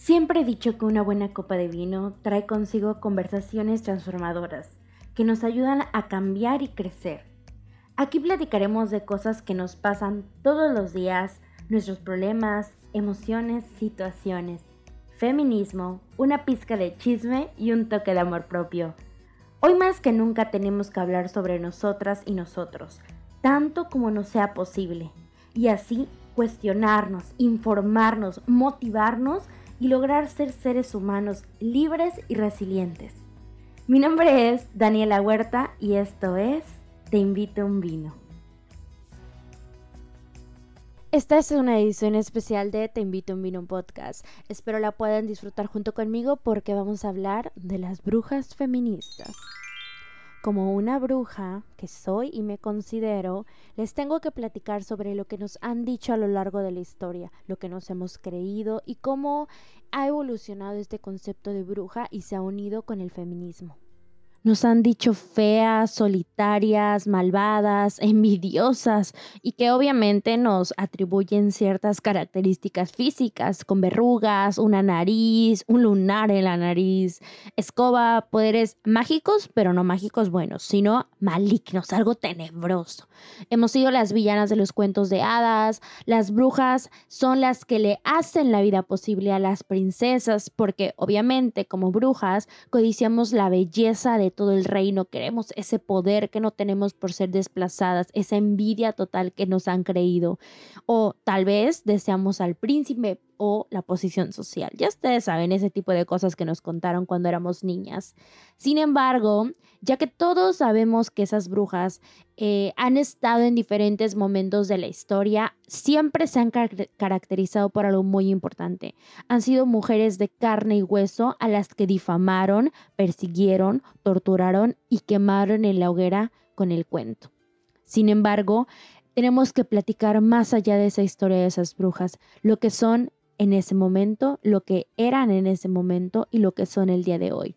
Siempre he dicho que una buena copa de vino trae consigo conversaciones transformadoras que nos ayudan a cambiar y crecer. Aquí platicaremos de cosas que nos pasan todos los días, nuestros problemas, emociones, situaciones, feminismo, una pizca de chisme y un toque de amor propio. Hoy más que nunca tenemos que hablar sobre nosotras y nosotros, tanto como nos sea posible, y así cuestionarnos, informarnos, motivarnos y lograr ser seres humanos libres y resilientes. Mi nombre es Daniela Huerta y esto es Te invito a un vino. Esta es una edición especial de Te invito a un vino podcast. Espero la puedan disfrutar junto conmigo porque vamos a hablar de las brujas feministas. Como una bruja que soy y me considero, les tengo que platicar sobre lo que nos han dicho a lo largo de la historia, lo que nos hemos creído y cómo ha evolucionado este concepto de bruja y se ha unido con el feminismo. Nos han dicho feas, solitarias, malvadas, envidiosas y que obviamente nos atribuyen ciertas características físicas con verrugas, una nariz, un lunar en la nariz, escoba, poderes mágicos, pero no mágicos buenos, sino malignos, algo tenebroso. Hemos sido las villanas de los cuentos de hadas, las brujas son las que le hacen la vida posible a las princesas porque obviamente como brujas codiciamos la belleza de todo el reino, queremos ese poder que no tenemos por ser desplazadas, esa envidia total que nos han creído, o tal vez deseamos al príncipe o la posición social. Ya ustedes saben ese tipo de cosas que nos contaron cuando éramos niñas. Sin embargo, ya que todos sabemos que esas brujas han estado en diferentes momentos de la historia, siempre se han caracterizado por algo muy importante. Han sido mujeres de carne y hueso a las que difamaron, persiguieron, torturaron y quemaron en la hoguera con el cuento. Sin embargo, tenemos que platicar más allá de esa historia de esas brujas, lo que son en ese momento, lo que eran en ese momento y lo que son el día de hoy.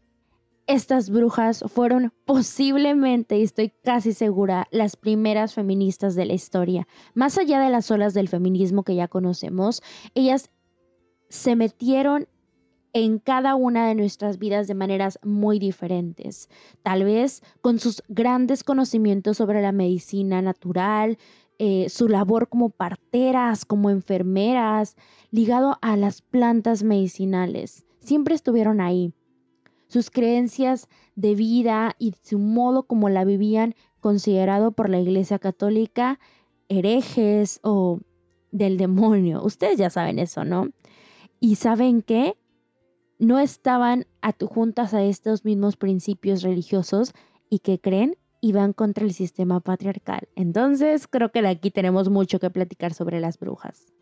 Estas brujas fueron posiblemente, y estoy casi segura, las primeras feministas de la historia. Más allá de las olas del feminismo que ya conocemos, ellas se metieron en cada una de nuestras vidas de maneras muy diferentes. Tal vez con sus grandes conocimientos sobre la medicina natural, su labor como parteras, como enfermeras, ligado a las plantas medicinales. Siempre estuvieron ahí. Sus creencias de vida y su modo como la vivían, considerado por la Iglesia Católica herejes o del demonio. Ustedes ya saben eso, ¿no? ¿Y saben qué? No estaban adjuntas a estos mismos principios religiosos y que creen iban contra el sistema patriarcal. Entonces, creo que de aquí tenemos mucho que platicar sobre las brujas.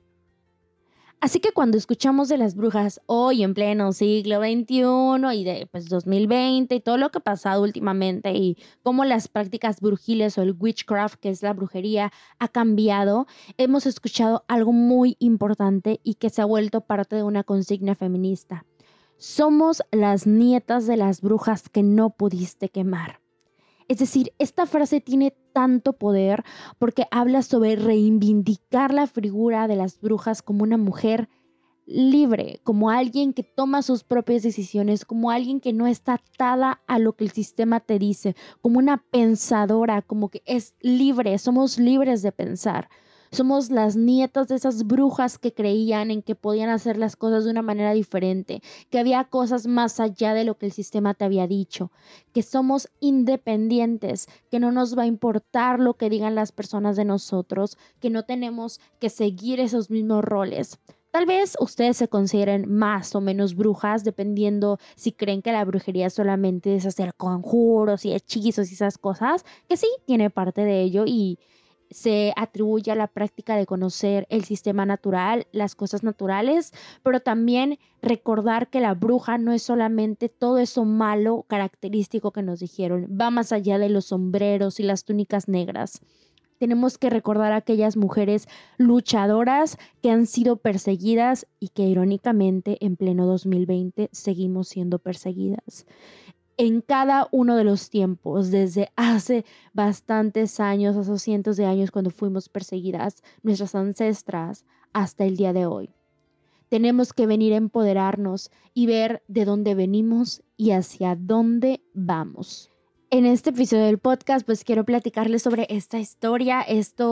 Así que cuando escuchamos de las brujas hoy en pleno siglo XXI y de 2020 y todo lo que ha pasado últimamente y cómo las prácticas brujiles o el witchcraft, que es la brujería, ha cambiado, hemos escuchado algo muy importante y que se ha vuelto parte de una consigna feminista. Somos las nietas de las brujas que no pudiste quemar. Es decir, esta frase tiene tanto poder porque habla sobre reivindicar la figura de las brujas como una mujer libre, como alguien que toma sus propias decisiones, como alguien que no está atada a lo que el sistema te dice, como una pensadora, como que es libre, somos libres de pensar. Somos las nietas de esas brujas que creían en que podían hacer las cosas de una manera diferente, que había cosas más allá de lo que el sistema te había dicho, que somos independientes, que no nos va a importar lo que digan las personas de nosotros, que no tenemos que seguir esos mismos roles. Tal vez ustedes se consideren más o menos brujas, dependiendo si creen que la brujería solamente es hacer conjuros y hechizos y esas cosas, que sí, tiene parte de ello y se atribuye a la práctica de conocer el sistema natural, las cosas naturales, pero también recordar que la bruja no es solamente todo eso malo característico que nos dijeron, va más allá de los sombreros y las túnicas negras. Tenemos que recordar a aquellas mujeres luchadoras que han sido perseguidas y que irónicamente en pleno 2020 seguimos siendo perseguidas. En cada uno de los tiempos, desde hace bastantes años, hace cientos de años cuando fuimos perseguidas, nuestras ancestras, hasta el día de hoy. tenemos que venir a empoderarnos y ver de dónde venimos y hacia dónde vamos. En este episodio del podcast, pues quiero platicarles sobre esta historia,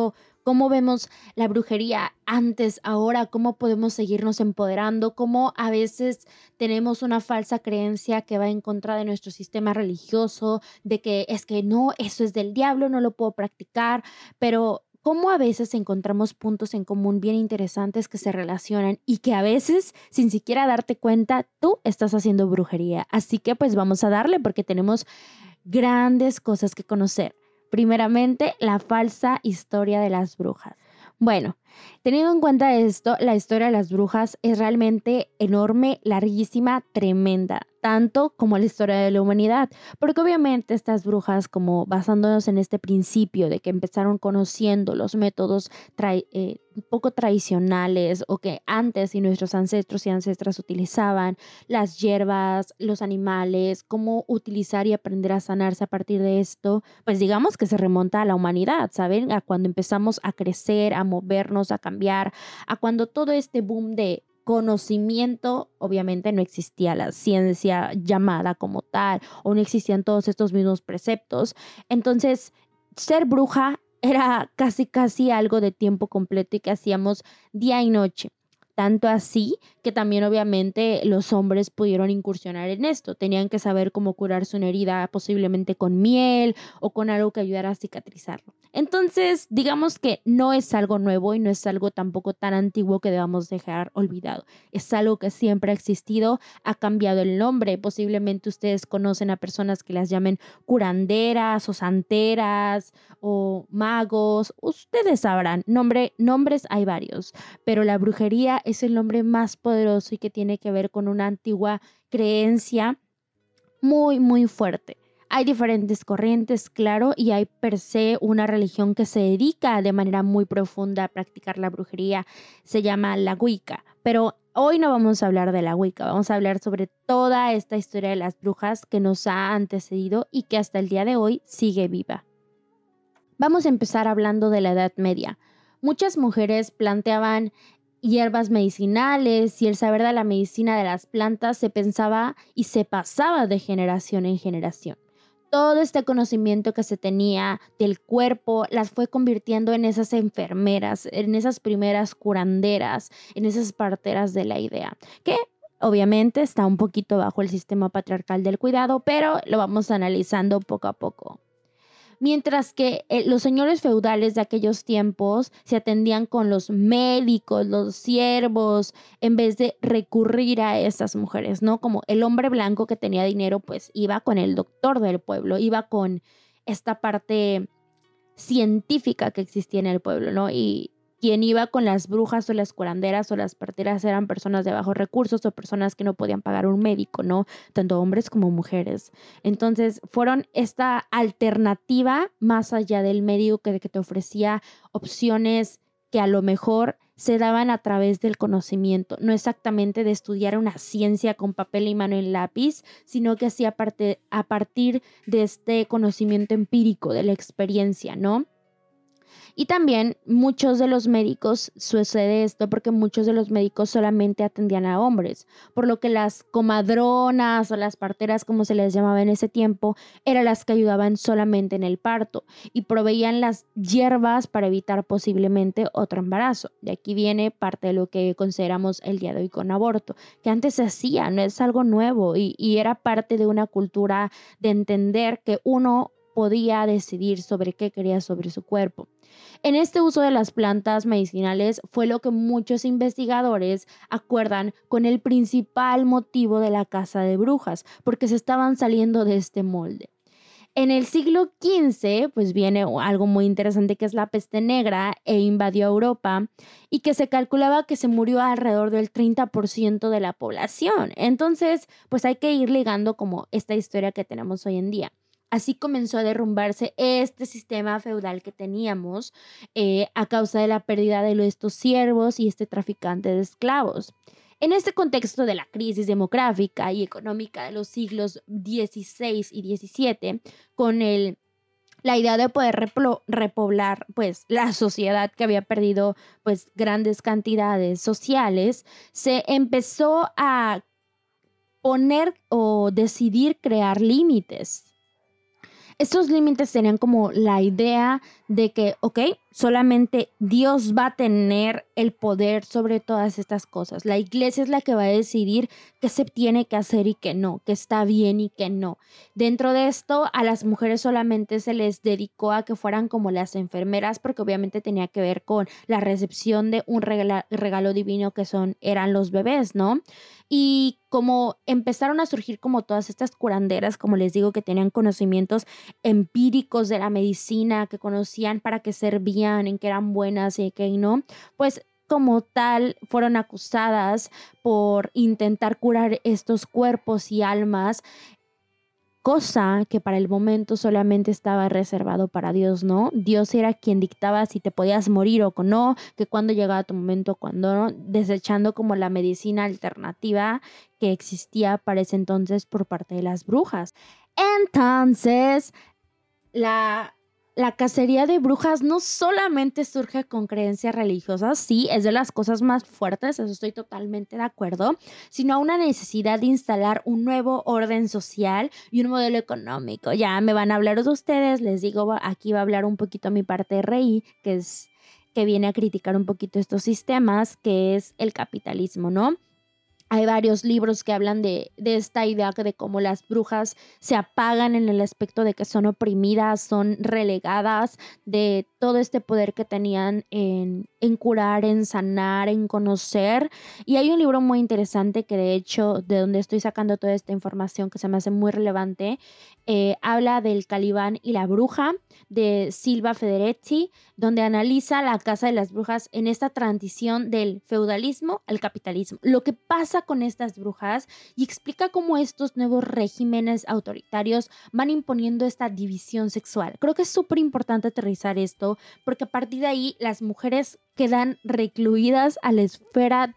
cómo vemos la brujería antes, ahora, cómo podemos seguirnos empoderando, cómo a veces tenemos una falsa creencia que va en contra de nuestro sistema religioso, de que es que no, eso es del diablo, no lo puedo practicar, pero cómo a veces encontramos puntos en común bien interesantes que se relacionan y que a veces, sin siquiera darte cuenta, tú estás haciendo brujería. Así que pues vamos a darle porque tenemos grandes cosas que conocer. Primeramente, la falsa historia de las brujas. Bueno, teniendo en cuenta esto, la historia de las brujas es realmente enorme, larguísima, tremenda, tanto como la historia de la humanidad, porque obviamente estas brujas, como basándonos en este principio de que empezaron conociendo los métodos un poco tradicionales o que antes y nuestros ancestros y ancestras utilizaban, las hierbas, los animales, cómo utilizar y aprender a sanarse a partir de esto, pues digamos que se remonta a la humanidad, ¿saben? A cuando empezamos a crecer, a movernos, a cambiar, a cuando todo este boom de conocimiento, obviamente no existía la ciencia llamada como tal, o no existían todos estos mismos preceptos. Entonces, ser bruja era casi algo de tiempo completo y que hacíamos día y noche. Tanto así que también obviamente los hombres pudieron incursionar en esto. Tenían que saber cómo curarse una herida posiblemente con miel o con algo que ayudara a cicatrizarlo. Entonces, digamos que no es algo nuevo y no es algo tampoco tan antiguo que debamos dejar olvidado. Es algo que siempre ha existido, ha cambiado el nombre. Posiblemente ustedes conocen a personas que las llamen curanderas o santeras o magos. Ustedes sabrán, nombres hay varios, pero la brujería es el nombre más poderoso y que tiene que ver con una antigua creencia muy fuerte. Hay diferentes corrientes, claro, y hay per se una religión que se dedica de manera muy profunda a practicar la brujería. Se llama la Wicca, pero hoy no vamos a hablar de la Wicca, vamos a hablar sobre toda esta historia de las brujas que nos ha antecedido y que hasta el día de hoy sigue viva. Vamos a empezar hablando de la Edad Media. Muchas mujeres planteaban hierbas medicinales y el saber de la medicina de las plantas se pensaba y se pasaba de generación en generación. Todo este conocimiento que se tenía del cuerpo las fue convirtiendo en esas enfermeras, en esas primeras curanderas, en esas parteras de la idea, que obviamente está un poquito bajo el sistema patriarcal del cuidado, pero lo vamos analizando poco a poco. Mientras que los señores feudales de aquellos tiempos se atendían con los médicos, los siervos, en vez de recurrir a estas mujeres, ¿no? Como el hombre blanco que tenía dinero, pues iba con el doctor del pueblo, iba con esta parte científica que existía en el pueblo, ¿no? Y quien iba con las brujas o las curanderas o las parteras eran personas de bajos recursos o personas que no podían pagar un médico, ¿no? Tanto hombres como mujeres. Entonces fueron esta alternativa más allá del médico que te ofrecía opciones que a lo mejor se daban a través del conocimiento, no exactamente de estudiar una ciencia con papel y mano en lápiz, sino que hacía a partir de este conocimiento empírico, de la experiencia, ¿no? Y también muchos de los médicos, sucede esto porque muchos de los médicos solamente atendían a hombres, por lo que las comadronas o las parteras, como se les llamaba en ese tiempo, eran las que ayudaban solamente en el parto y proveían las hierbas para evitar posiblemente otro embarazo. De aquí viene parte de lo que consideramos el día de hoy con aborto, que antes se hacía, no es algo nuevo y era parte de una cultura de entender que uno podía decidir sobre qué quería sobre su cuerpo. En este uso de las plantas medicinales fue lo que muchos investigadores acuerdan con el principal motivo de la caza de brujas, porque se estaban saliendo de este molde. En el siglo XV, pues viene algo muy interesante que es la peste negra e invadió Europa y que se calculaba que se murió alrededor del 30% de la población. Entonces, pues hay que ir ligando como esta historia que tenemos hoy en día. Así comenzó a derrumbarse este sistema feudal que teníamos a causa de la pérdida de estos siervos y este traficante de esclavos. En este contexto de la crisis demográfica y económica de los siglos XVI y XVII, con el la idea de poder repoblar pues la sociedad que había perdido pues grandes cantidades sociales, se empezó a poner o decidir crear límites. Estos límites tenían como la idea de que, ok, solamente Dios va a tener el poder sobre todas estas cosas. La iglesia es la que va a decidir qué se tiene que hacer y qué no, qué está bien y qué no. Dentro de esto, a las mujeres solamente se les dedicó a que fueran como las enfermeras, porque obviamente tenía que ver con la recepción de un regalo divino que eran los bebés, ¿no? Y como empezaron a surgir como todas estas curanderas, como les digo, que tenían conocimientos empíricos de la medicina, que conocían para qué servían, en qué eran buenas y en qué no, pues como tal fueron acusadas por intentar curar estos cuerpos y almas, cosa que para el momento solamente estaba reservado para Dios, ¿no? Dios era quien dictaba si te podías morir o no, que cuando llegaba tu momento, cuando no, desechando como la medicina alternativa que existía para ese entonces por parte de las brujas. Entonces, la cacería de brujas no solamente surge con creencias religiosas, sí, es de las cosas más fuertes, eso estoy totalmente de acuerdo, sino una necesidad de instalar un nuevo orden social y un modelo económico. Ya me van a hablar de ustedes, les digo, aquí va a hablar un poquito mi parte de RI, que viene a criticar un poquito estos sistemas, que es el capitalismo, ¿no? Hay varios libros que hablan de esta idea de cómo las brujas se apagan en el aspecto de que son oprimidas, son relegadas de todo este poder que tenían en curar, en sanar, en conocer. Y hay un libro muy interesante que de hecho, de donde estoy sacando toda esta información que se me hace muy relevante, habla del Calibán y la bruja de Silva Federici, donde analiza la casa de las brujas en esta transición del feudalismo al capitalismo. Lo que pasa con estas brujas y explica cómo estos nuevos regímenes autoritarios van imponiendo esta división sexual. Creo que es súper importante aterrizar esto porque a partir de ahí las mujeres quedan recluidas a la esfera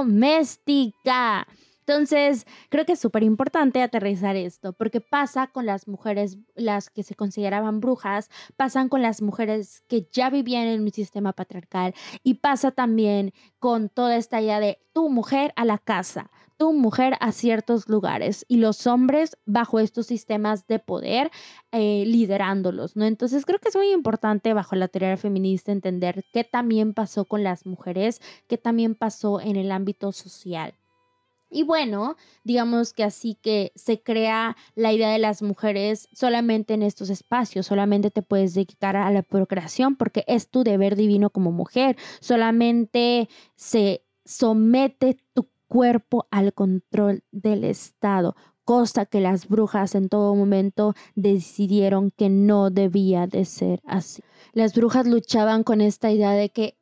doméstica. Entonces, creo que es súper importante aterrizar esto, porque pasa con las mujeres, las que se consideraban brujas, pasan con las mujeres que ya vivían en un sistema patriarcal y pasa también con toda esta idea de tu mujer a la casa, tu mujer a ciertos lugares y los hombres bajo estos sistemas de poder liderándolos, ¿no? Entonces, creo que es muy importante bajo la teoría feminista entender qué también pasó con las mujeres, qué también pasó en el ámbito social. Y bueno, digamos que así que se crea la idea de las mujeres solamente en estos espacios, solamente te puedes dedicar a la procreación porque es tu deber divino como mujer, solamente se somete tu cuerpo al control del Estado, cosa que las brujas en todo momento decidieron que no debía de ser así. Las brujas luchaban con esta idea de que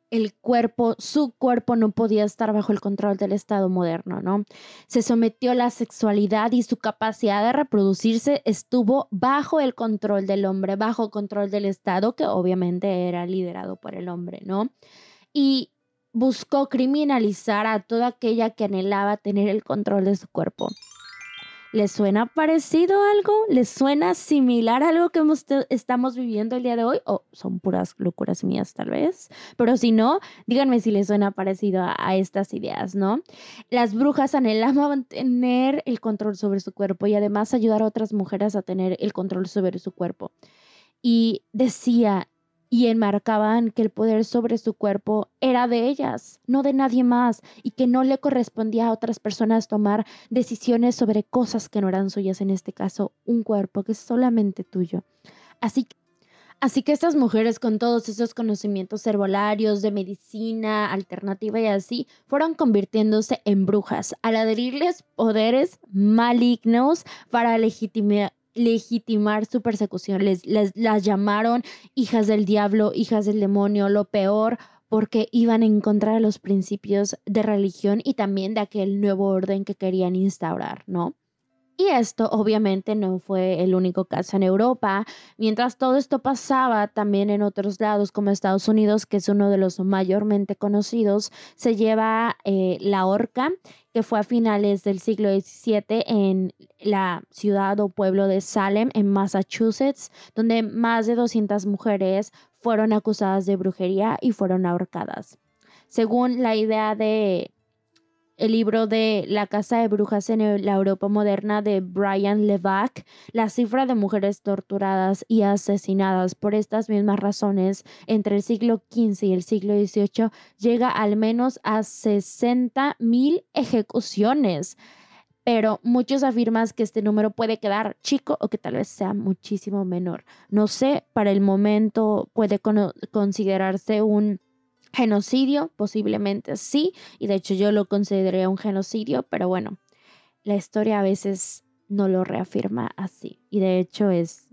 su cuerpo no podía estar bajo el control del Estado moderno, ¿no? Se sometió a la sexualidad y su capacidad de reproducirse estuvo bajo el control del hombre, bajo control del Estado, que obviamente era liderado por el hombre, ¿no? Y buscó criminalizar a toda aquella que anhelaba tener el control de su cuerpo. ¿Les suena parecido algo? ¿Les suena similar a algo que estamos viviendo el día de hoy? ¿O son puras locuras mías tal vez? Pero si no, díganme si les suena parecido a estas ideas, ¿no? Las brujas anhelaban tener el control sobre su cuerpo y además ayudar a otras mujeres a tener el control sobre su cuerpo. Y decía y enmarcaban que el poder sobre su cuerpo era de ellas, no de nadie más, y que no le correspondía a otras personas tomar decisiones sobre cosas que no eran suyas, en este caso, un cuerpo que es solamente tuyo. Así que estas mujeres con todos esos conocimientos herbolarios, de medicina alternativa y así, fueron convirtiéndose en brujas al adherirles poderes malignos para legitimar su persecución. Las llamaron hijas del diablo, hijas del demonio, lo peor, porque iban en contra de los principios de religión y también de aquel nuevo orden que querían instaurar, ¿no? Y esto obviamente no fue el único caso en Europa. Mientras todo esto pasaba, también en otros lados como Estados Unidos, que es uno de los mayormente conocidos, se lleva la horca, que fue a finales del siglo XVII en la ciudad o pueblo de Salem, en Massachusetts, donde más de 200 mujeres fueron acusadas de brujería y fueron ahorcadas. Según la idea de el libro de La Casa de Brujas en la Europa moderna de Brian Levac, la cifra de mujeres torturadas y asesinadas por estas mismas razones entre el siglo XV y el siglo XVIII llega al menos a 60,000 ejecuciones. Pero muchos afirman que este número puede quedar chico o que tal vez sea muchísimo menor. No sé, para el momento puede considerarse un genocidio, posiblemente sí, y de hecho yo lo consideré un genocidio, pero bueno, la historia a veces no lo reafirma así, y de hecho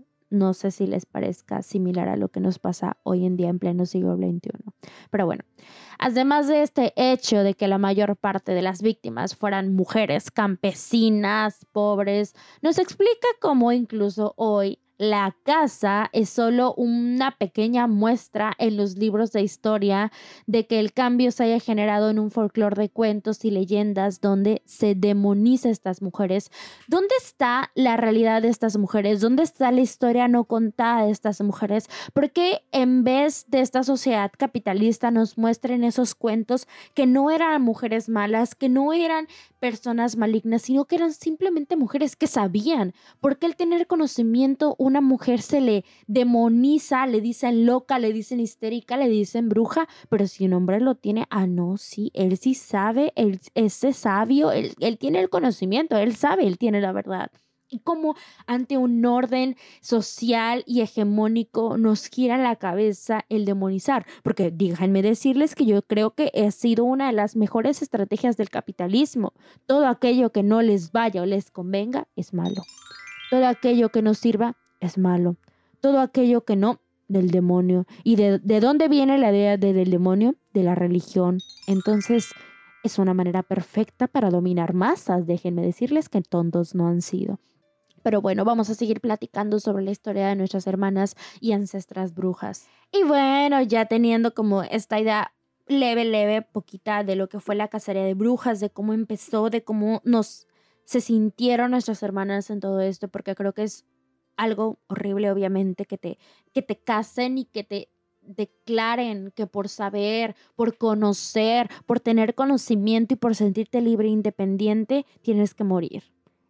no sé si les parezca similar a lo que nos pasa hoy en día en pleno siglo XXI. Pero bueno, además de este hecho de que la mayor parte de las víctimas fueran mujeres campesinas, pobres, nos explica cómo incluso hoy la casa es solo una pequeña muestra en los libros de historia de que el cambio se haya generado en un folclore de cuentos y leyendas donde se demoniza a estas mujeres. ¿Dónde está la realidad de estas mujeres? ¿Dónde está la historia no contada de estas mujeres? ¿Por qué en vez de esta sociedad capitalista nos muestren esos cuentos que no eran mujeres malas, que no eran personas malignas, sino que eran simplemente mujeres que sabían? ¿Por qué el tener conocimiento una mujer se le demoniza, le dicen loca, le dicen histérica, le dicen bruja? Pero si un hombre lo tiene, no, sí, él sí sabe, él es sabio, él tiene el conocimiento, él sabe, él tiene la verdad. Y como ante un orden social y hegemónico nos gira la cabeza el demonizar, porque déjenme decirles que yo creo que ha sido una de las mejores estrategias del capitalismo. Todo aquello que no les vaya o les convenga es malo. Todo aquello que nos sirva es malo. Todo aquello que no, del demonio. ¿Y de dónde viene la idea del demonio? De la religión. Entonces, es una manera perfecta para dominar masas. Déjenme decirles que tontos no han sido. Pero bueno, vamos a seguir platicando sobre la historia de nuestras hermanas y ancestras brujas. Y bueno, ya teniendo como esta idea leve, poquita de lo que fue la cacería de brujas, de cómo empezó, de cómo se sintieron nuestras hermanas en todo esto, porque creo que es algo horrible, obviamente, que te casen y que te declaren que por saber, por conocer, por tener conocimiento y por sentirte libre e independiente, tienes que morir.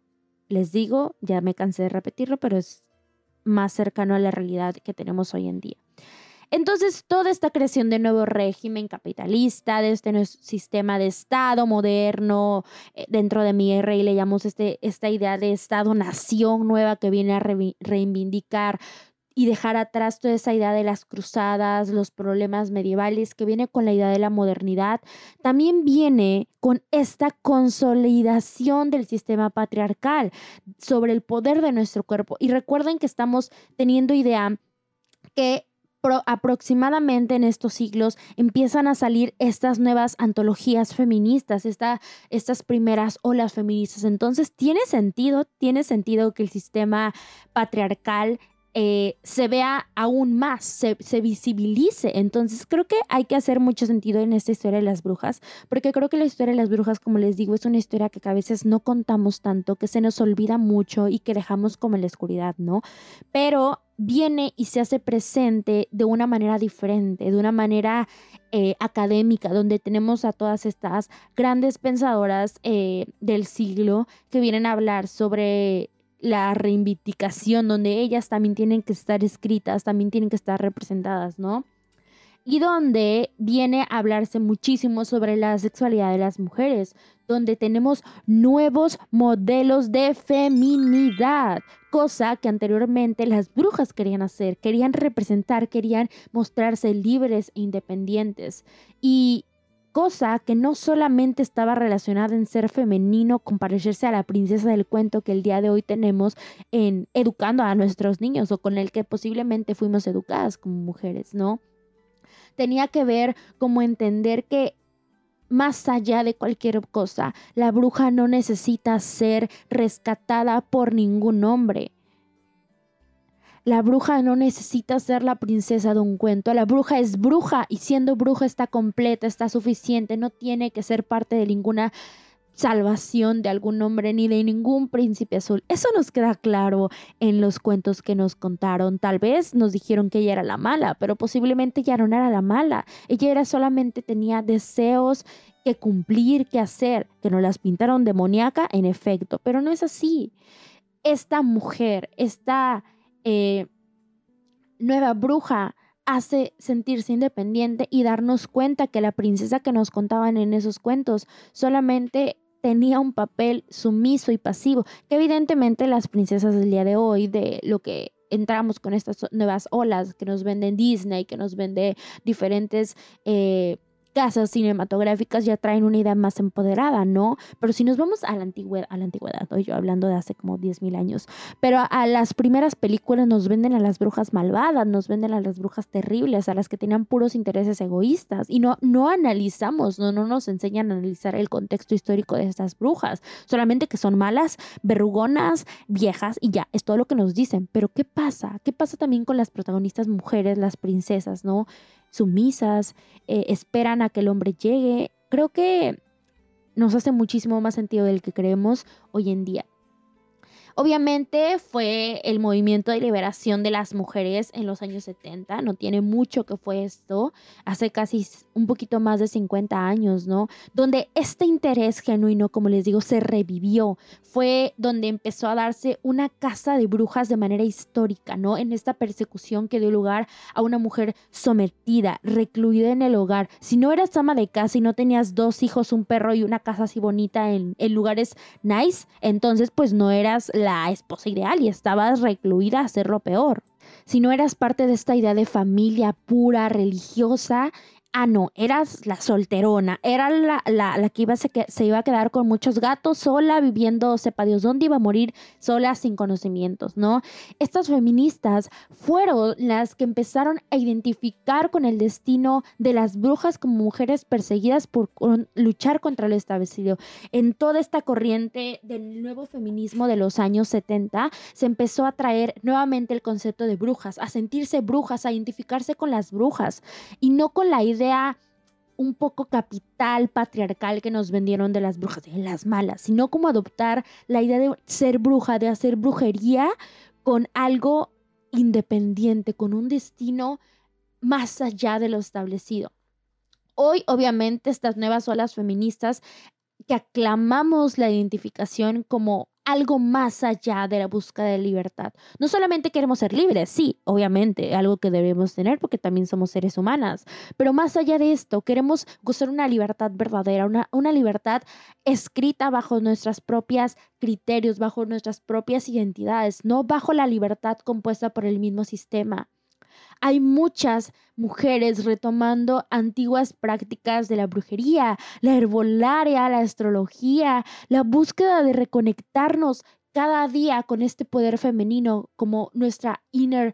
Les digo, ya me cansé de repetirlo, pero es más cercano a la realidad que tenemos hoy en día. Entonces, toda esta creación de nuevo régimen capitalista, de este nuevo sistema de Estado moderno, dentro de mi RI le llamamos esta idea de Estado-nación nueva que viene a reivindicar y dejar atrás toda esa idea de las cruzadas, los problemas medievales, que viene con la idea de la modernidad, también viene con esta consolidación del sistema patriarcal sobre el poder de nuestro cuerpo. Y recuerden que estamos teniendo idea que aproximadamente en estos siglos empiezan a salir estas nuevas antologías feministas, estas primeras olas feministas. Entonces tiene sentido que el sistema patriarcal se vea aún más, se visibilice. Entonces creo que hay que hacer mucho sentido en esta historia de las brujas, porque creo que la historia de las brujas, como les digo, es una historia que a veces no contamos tanto, que se nos olvida mucho y que dejamos como en la oscuridad, ¿no? Pero viene y se hace presente de una manera diferente, de una manera académica, donde tenemos a todas estas grandes pensadoras del siglo que vienen a hablar sobre la reivindicación, donde ellas también tienen que estar escritas, también tienen que estar representadas, ¿no? Y donde viene a hablarse muchísimo sobre la sexualidad de las mujeres, donde tenemos nuevos modelos de feminidad, cosa que anteriormente las brujas querían hacer, querían representar, querían mostrarse libres e independientes. Y cosa que no solamente estaba relacionada en ser femenino, con parecerse a la princesa del cuento que el día de hoy tenemos en educando a nuestros niños o con el que posiblemente fuimos educadas como mujeres, ¿no? Tenía que ver como entender que más allá de cualquier cosa. La bruja no necesita ser rescatada por ningún hombre. La bruja no necesita ser la princesa de un cuento. La bruja es bruja y siendo bruja está completa, está suficiente. No tiene que ser parte de ninguna salvación de algún hombre ni de ningún príncipe azul. Eso nos queda claro en los cuentos que nos contaron. Tal vez nos dijeron que ella era la mala, pero posiblemente ella no era la mala. Ella era solamente tenía deseos que cumplir, que hacer, que nos las pintaron demoníaca, en efecto, pero no es así. Esta mujer, esta nueva bruja hace sentirse independiente y darnos cuenta que la princesa que nos contaban en esos cuentos solamente tenía un papel sumiso y pasivo, que evidentemente las princesas del día de hoy, de lo que entramos con estas nuevas olas que nos venden Disney, que nos vende diferentes casas cinematográficas, ya traen una idea más empoderada, ¿no? Pero si nos vamos a la antigüedad, ¿no? Yo hablando de hace como 10,000 años, pero a las primeras películas nos venden a las brujas malvadas, nos venden a las brujas terribles, a las que tenían puros intereses egoístas y no analizamos, no nos enseñan a analizar el contexto histórico de estas brujas, solamente que son malas, verrugonas, viejas y ya, es todo lo que nos dicen. Pero ¿qué pasa? ¿Qué pasa también con las protagonistas mujeres, las princesas, ¿no? Sumisas, esperan a que el hombre llegue. Creo que nos hace muchísimo más sentido del que creemos hoy en día. Obviamente fue el movimiento de liberación de las mujeres en los años 70, no tiene mucho que fue esto, hace casi un poquito más de 50 años, ¿no? Donde este interés genuino, como les digo, se revivió, fue donde empezó a darse una caza de brujas de manera histórica, ¿no? En esta persecución que dio lugar a una mujer sometida, recluida en el hogar. Si no eras ama de casa y no tenías 2 hijos, un perro y una casa así bonita en lugares nice, entonces pues no eras la esposa ideal y estabas recluida a ser lo peor. Si no eras parte de esta idea de familia pura, religiosa, no, eras la solterona, era la que se iba a quedar con muchos gatos sola, viviendo, sepa Dios dónde, iba a morir sola sin conocimientos, ¿no? Estas feministas fueron las que empezaron a identificar con el destino de las brujas como mujeres perseguidas por luchar contra lo establecido. En toda esta corriente del nuevo feminismo de los años 70 se empezó a traer nuevamente el concepto de brujas, a sentirse brujas, a identificarse con las brujas y no con la idea un poco capital, patriarcal que nos vendieron de las brujas, de las malas, sino como adoptar la idea de ser bruja, de hacer brujería con algo independiente, con un destino más allá de lo establecido. Hoy, obviamente, estas nuevas olas feministas que aclamamos la identificación como algo más allá de la búsqueda de libertad. No solamente queremos ser libres, sí, obviamente, algo que debemos tener porque también somos seres humanas, pero más allá de esto, queremos gozar una libertad verdadera, una libertad escrita bajo nuestros propios criterios, bajo nuestras propias identidades, no bajo la libertad compuesta por el mismo sistema. Hay muchas mujeres retomando antiguas prácticas de la brujería, la herbolaria, la astrología, la búsqueda de reconectarnos cada día con este poder femenino como nuestra inner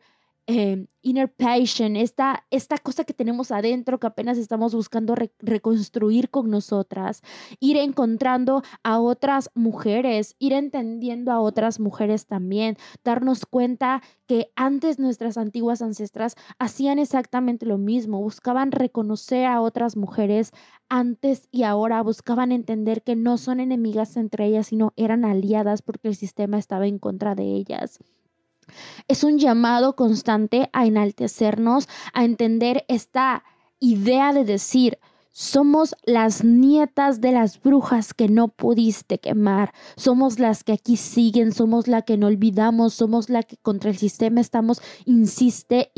passion, esta cosa que tenemos adentro que apenas estamos buscando reconstruir con nosotras, ir encontrando a otras mujeres, ir entendiendo a otras mujeres también, darnos cuenta que antes nuestras antiguas ancestras hacían exactamente lo mismo, buscaban reconocer a otras mujeres antes y ahora, buscaban entender que no son enemigas entre ellas, sino eran aliadas porque el sistema estaba en contra de ellas. Es un llamado constante a enaltecernos, a entender esta idea de decir, somos las nietas de las brujas que no pudiste quemar, somos las que aquí siguen, somos la que no olvidamos, somos la que contra el sistema estamos, insiste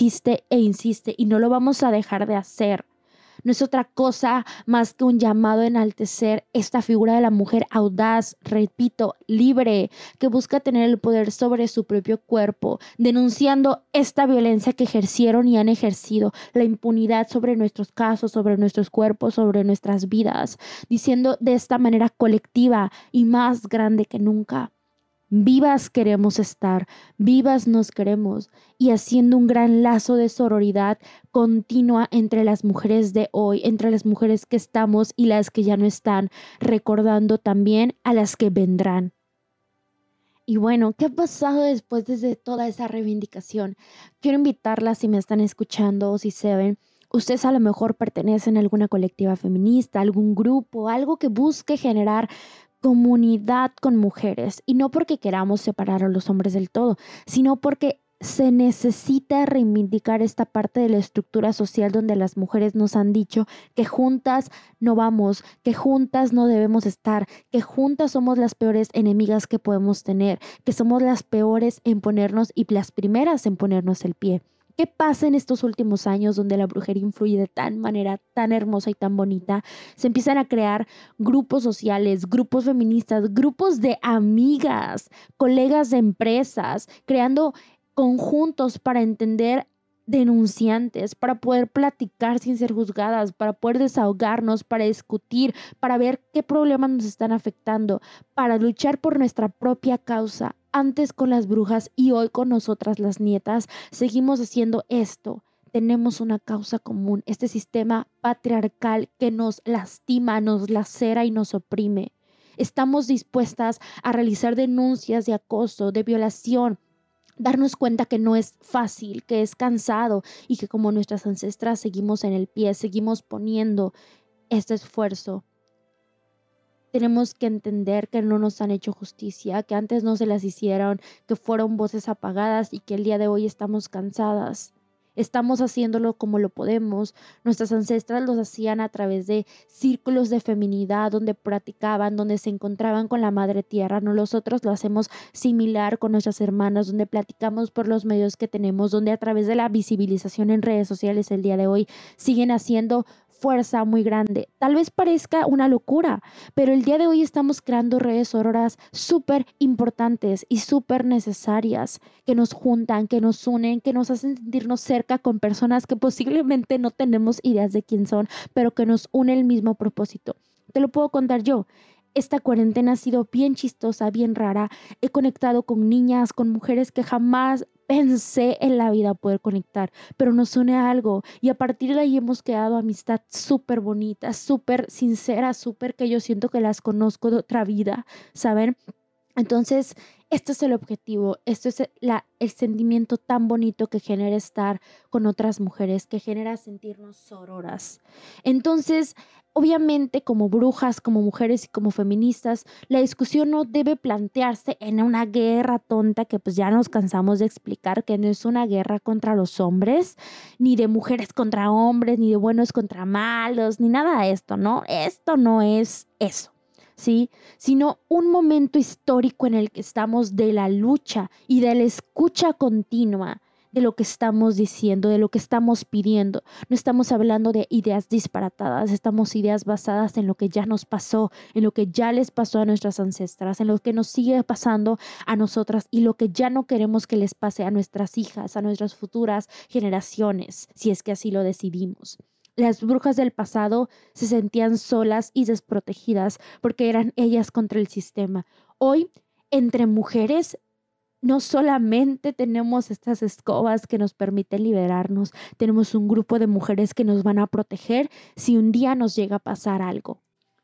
y no lo vamos a dejar de hacer. No es otra cosa más que un llamado a enaltecer esta figura de la mujer audaz, repito, libre, que busca tener el poder sobre su propio cuerpo, denunciando esta violencia que ejercieron y han ejercido, la impunidad sobre nuestros casos, sobre nuestros cuerpos, sobre nuestras vidas, diciendo de esta manera colectiva y más grande que nunca, vivas queremos estar, vivas nos queremos, y haciendo un gran lazo de sororidad continua entre las mujeres de hoy, entre las mujeres que estamos y las que ya no están, recordando también a las que vendrán. Y bueno, ¿qué ha pasado después de toda esa reivindicación? Quiero invitarlas, si me están escuchando o si se ven, ustedes a lo mejor pertenecen a alguna colectiva feminista, algún grupo, algo que busque generar comunidad con mujeres. Y no porque queramos separar a los hombres del todo, sino porque se necesita reivindicar esta parte de la estructura social donde las mujeres nos han dicho que juntas no vamos, que juntas no debemos estar, que juntas somos las peores enemigas que podemos tener, que somos las peores en ponernos y las primeras en ponernos el pie. ¿Qué pasa en estos últimos años donde la brujería influye de tan manera tan hermosa y tan bonita? Se empiezan a crear grupos sociales, grupos feministas, grupos de amigas, colegas de empresas, creando conjuntos para entender denunciantes, para poder platicar sin ser juzgadas, para poder desahogarnos, para discutir, para ver qué problemas nos están afectando, para luchar por nuestra propia causa. Antes con las brujas y hoy con nosotras las nietas, seguimos haciendo esto. Tenemos una causa común, este sistema patriarcal que nos lastima, nos lacera y nos oprime. Estamos dispuestas a realizar denuncias de acoso, de violación, darnos cuenta que no es fácil, que es cansado y que como nuestras ancestras seguimos en el pie, seguimos poniendo este esfuerzo. Tenemos que entender que no nos han hecho justicia, que antes no se las hicieron, que fueron voces apagadas y que el día de hoy estamos cansadas. Estamos haciéndolo como lo podemos. Nuestras ancestras los hacían a través de círculos de feminidad donde practicaban, donde se encontraban con la madre tierra. Nosotros lo hacemos similar con nuestras hermanas, donde platicamos por los medios que tenemos, donde a través de la visibilización en redes sociales el día de hoy siguen haciendo fuerza muy grande. Tal vez parezca una locura, pero el día de hoy estamos creando redes sororas súper importantes y súper necesarias que nos juntan, que nos unen, que nos hacen sentirnos cerca con personas que posiblemente no tenemos ideas de quién son, pero que nos une el mismo propósito. Te lo puedo contar yo. Esta cuarentena ha sido bien chistosa, bien rara. He conectado con niñas, con mujeres que jamás pensé en la vida poder conectar, pero nos une a algo y a partir de ahí hemos creado amistad súper bonita, súper sincera, súper que yo siento que las conozco de otra vida, ¿saben? Entonces, este es el objetivo, esto es el sentimiento tan bonito que genera estar con otras mujeres, que genera sentirnos sororas. Entonces, obviamente como brujas, como mujeres y como feministas, la discusión no debe plantearse en una guerra tonta que pues ya nos cansamos de explicar que no es una guerra contra los hombres, ni de mujeres contra hombres, ni de buenos contra malos, ni nada de esto, ¿no? Esto no es eso. ¿Sí? Sino un momento histórico en el que estamos de la lucha y de la escucha continua de lo que estamos diciendo, de lo que estamos pidiendo. No estamos hablando de ideas disparatadas, estamos ideas basadas en lo que ya nos pasó, en lo que ya les pasó a nuestras ancestras, en lo que nos sigue pasando a nosotras y lo que ya no queremos que les pase a nuestras hijas, a nuestras futuras generaciones, si es que así lo decidimos. Las brujas del pasado se sentían solas y desprotegidas porque eran ellas contra el sistema. Hoy, entre mujeres, no solamente tenemos estas escobas que nos permiten liberarnos, tenemos un grupo de mujeres que nos van a proteger si un día nos llega a pasar algo.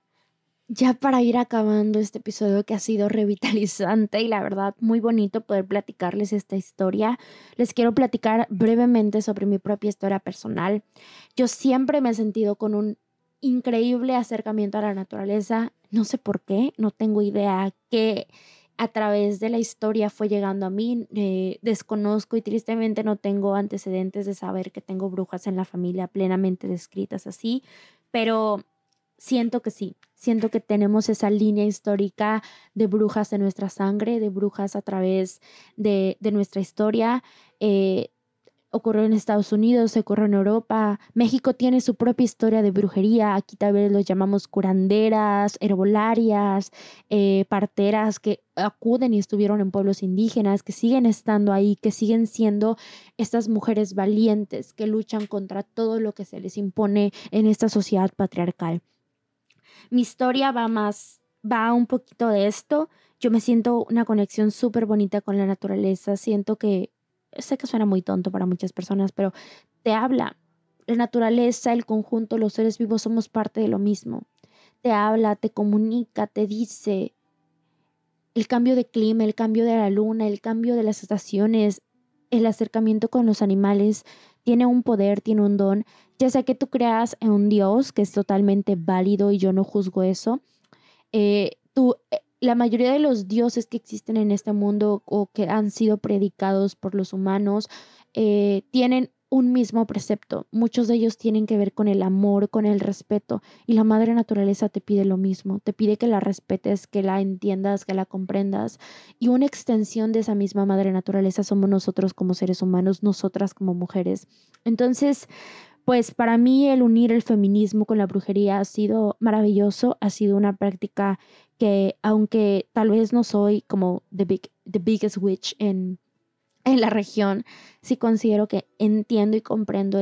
Ya para ir acabando este episodio que ha sido revitalizante y la verdad muy bonito poder platicarles esta historia, les quiero platicar brevemente sobre mi propia historia personal. Yo siempre me he sentido con un increíble acercamiento a la naturaleza, no sé por qué, no tengo idea qué a través de la historia fue llegando a mí, desconozco y tristemente no tengo antecedentes de saber que tengo brujas en la familia plenamente descritas así, pero siento que sí, siento que tenemos esa línea histórica de brujas en nuestra sangre, de brujas a través de nuestra historia. Eh, Ocurrió en Estados Unidos, ocurrió en Europa. México tiene su propia historia de brujería. Aquí tal vez los llamamos curanderas, herbolarias, parteras que acuden y estuvieron en pueblos indígenas, que siguen estando ahí, que siguen siendo estas mujeres valientes que luchan contra todo lo que se les impone en esta sociedad patriarcal. Mi historia va más va un poquito de esto. Yo me siento una conexión súper bonita con la naturaleza. Siento que, sé que suena muy tonto para muchas personas, pero te habla. La naturaleza, el conjunto, los seres vivos somos parte de lo mismo. Te habla, te comunica, te dice el cambio de clima, el cambio de la luna, el cambio de las estaciones, el acercamiento con los animales, tiene un poder, tiene un don. Ya sea que tú creas en un Dios, que es totalmente válido y yo no juzgo eso, la mayoría de los dioses que existen en este mundo o que han sido predicados por los humanos tienen un mismo precepto. Muchos de ellos tienen que ver con el amor, con el respeto. Y la madre naturaleza te pide lo mismo. Te pide que la respetes, que la entiendas, que la comprendas. Y una extensión de esa misma madre naturaleza somos nosotros como seres humanos, nosotras como mujeres. Entonces, pues para mí el unir el feminismo con la brujería ha sido maravilloso, ha sido una práctica que aunque tal vez no soy como the biggest witch en la región, sí considero que entiendo y comprendo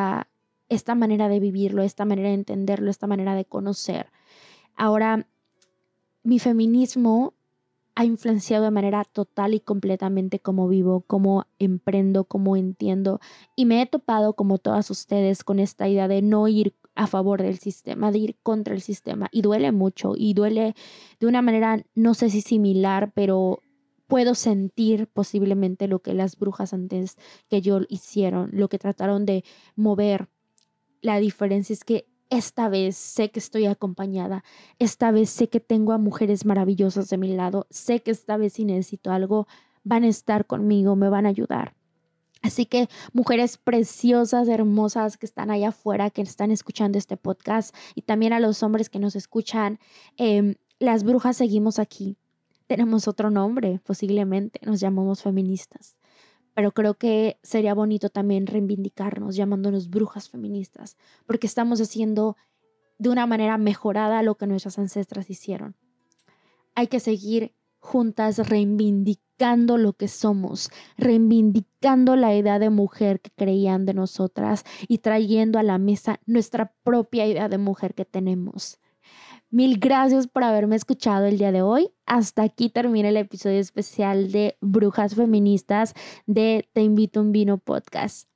esta manera de vivirlo, esta manera de entenderlo, esta manera de conocer. Ahora, mi feminismo ha influenciado de manera total y completamente cómo vivo, cómo emprendo, cómo entiendo. Y me he topado, como todas ustedes, con esta idea de no ir a favor del sistema, de ir contra el sistema. Y duele mucho y duele de una manera, no sé si similar, pero puedo sentir posiblemente lo que las brujas antes que yo hicieron, lo que trataron de mover. La diferencia es que esta vez sé que estoy acompañada, esta vez sé que tengo a mujeres maravillosas de mi lado, sé que esta vez si necesito algo, van a estar conmigo, me van a ayudar. Así que mujeres preciosas, hermosas que están allá afuera, que están escuchando este podcast y también a los hombres que nos escuchan, las brujas seguimos aquí. Tenemos otro nombre, posiblemente, nos llamamos feministas. Pero creo que sería bonito también reivindicarnos llamándonos brujas feministas, porque estamos haciendo de una manera mejorada lo que nuestras ancestras hicieron. Hay que seguir juntas reivindicando lo que somos, reivindicando la idea de mujer que creían de nosotras y trayendo a la mesa nuestra propia idea de mujer que tenemos. Mil gracias por haberme escuchado el día de hoy. Hasta aquí termina el episodio especial de Brujas Feministas de Te Invito a un Vino Podcast.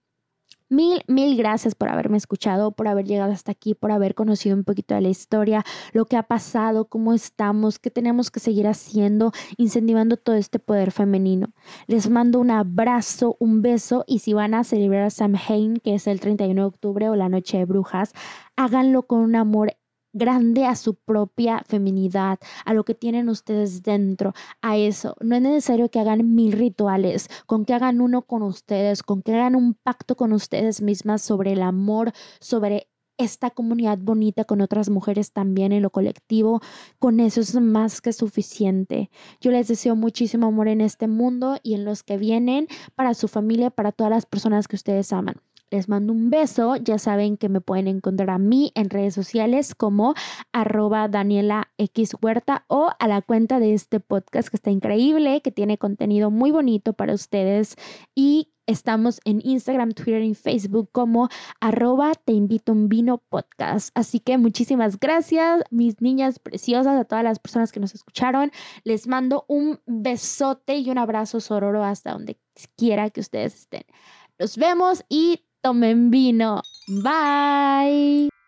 Mil gracias por haberme escuchado, por haber llegado hasta aquí, por haber conocido un poquito de la historia, lo que ha pasado, cómo estamos, qué tenemos que seguir haciendo, incentivando todo este poder femenino. Les mando un abrazo, un beso y si van a celebrar Samhain, que es el 31 de octubre o la Noche de Brujas, háganlo con un amor grande a su propia feminidad, a lo que tienen ustedes dentro, a eso. No es necesario que hagan 1000 rituales, con que hagan uno con ustedes, con que hagan un pacto con ustedes mismas sobre el amor, sobre esta comunidad bonita con otras mujeres también en lo colectivo. Con eso es más que suficiente. Yo les deseo muchísimo amor en este mundo y en los que vienen, para su familia, para todas las personas que ustedes aman. Les mando un beso. Ya saben que me pueden encontrar a mí en redes sociales como @DanielaXHuerta o a la cuenta de este podcast que está increíble, que tiene contenido muy bonito para ustedes. Y estamos en Instagram, Twitter y Facebook como @Te Invito a un Vino Podcast. Así que muchísimas gracias, mis niñas preciosas, a todas las personas que nos escucharon. Les mando un besote y un abrazo sororo hasta donde quiera que ustedes estén. Nos vemos y tomen vino. Bye.